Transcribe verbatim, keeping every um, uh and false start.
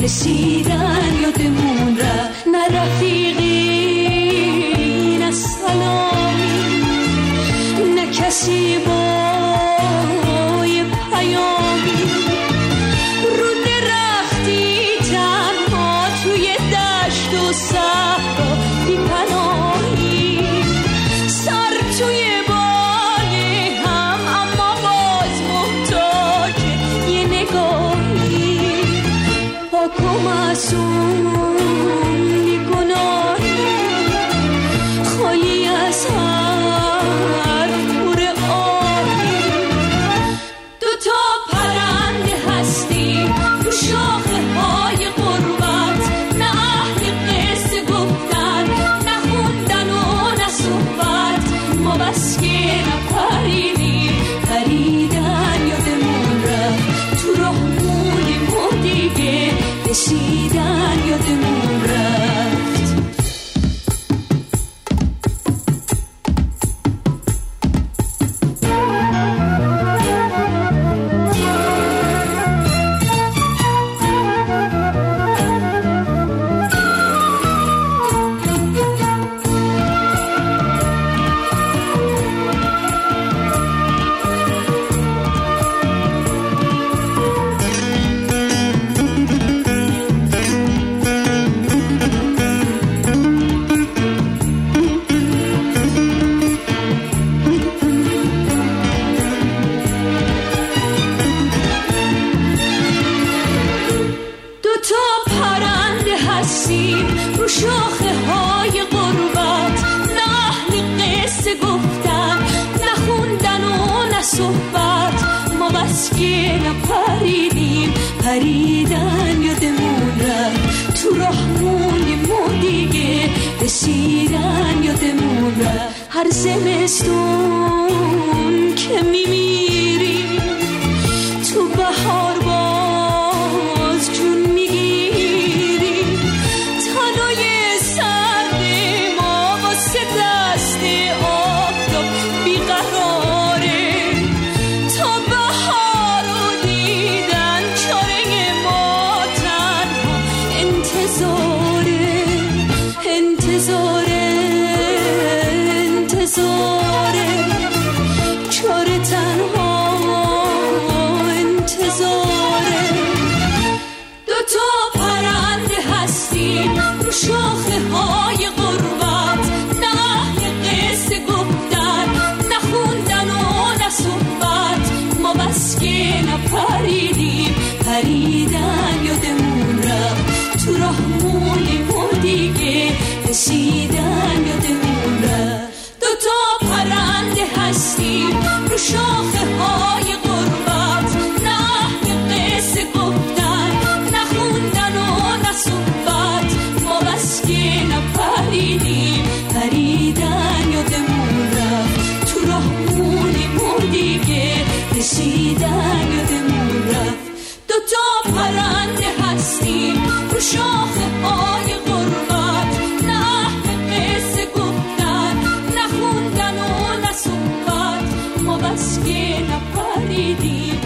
رسیدن یادمون رفت. نه رفیقی نه سلامی، نه کسی با یه پیامی. رو درختی تنها توی دشت و صحرا بی پناهی، سر توی بال هم اما باز محتاج یه نگاهی. پاک و معصوم بی گناهی، خالی از هر نور آهی. دوتا پرنده هستیم رو شاخه های غربت، نه اهل قصه گفتن نه خوندن و نه صحبت. ما بس که نپریدیم پریدن یادمون رفت. تو راه موندیم و دیگه رسیدن یادمون رفت. دوتا پرنده هستیم رو شاخه های غربت، نه اهل قصه گفتن نه خوندن و نه صحبت. ما بس که نپریدیم پریدن یادمون رفت. تو راه موندیم و دیگه رسیدن یادمون رفت. هر زمستون که میمیریم تو بهار باز جون میگیریم. تنای سرد ما واسه دست آفتاب بیقراره. تا بهار رو دیدن چاره ما تنها انتظاره. انتظاره انتظاره چاره تنها انتظاره. دوتا پرنده هستیم رو شاخه های غربت، نه اهل قصه گفتن نه خوندن و نه صحبت. ما بس که نپریدیم پریدن یادمون رفت. تو راه موندیم و دیگه رسیدن یادمون رفت. دوتا پرنده هستیم رو شاخه های غربت، نه اهل قصه گفتن نه خوندن و نه صحبت. ما بس که نپریدیم پریدن یادمون رفت. تو راه موندیم و دیگه رسیدن یادمون رفت. دوتا پرنده هستیم رو شاخه های غربت، نه اهل قصه گفتن نه خوندن و نه صحبت. ما بس که نپریدیم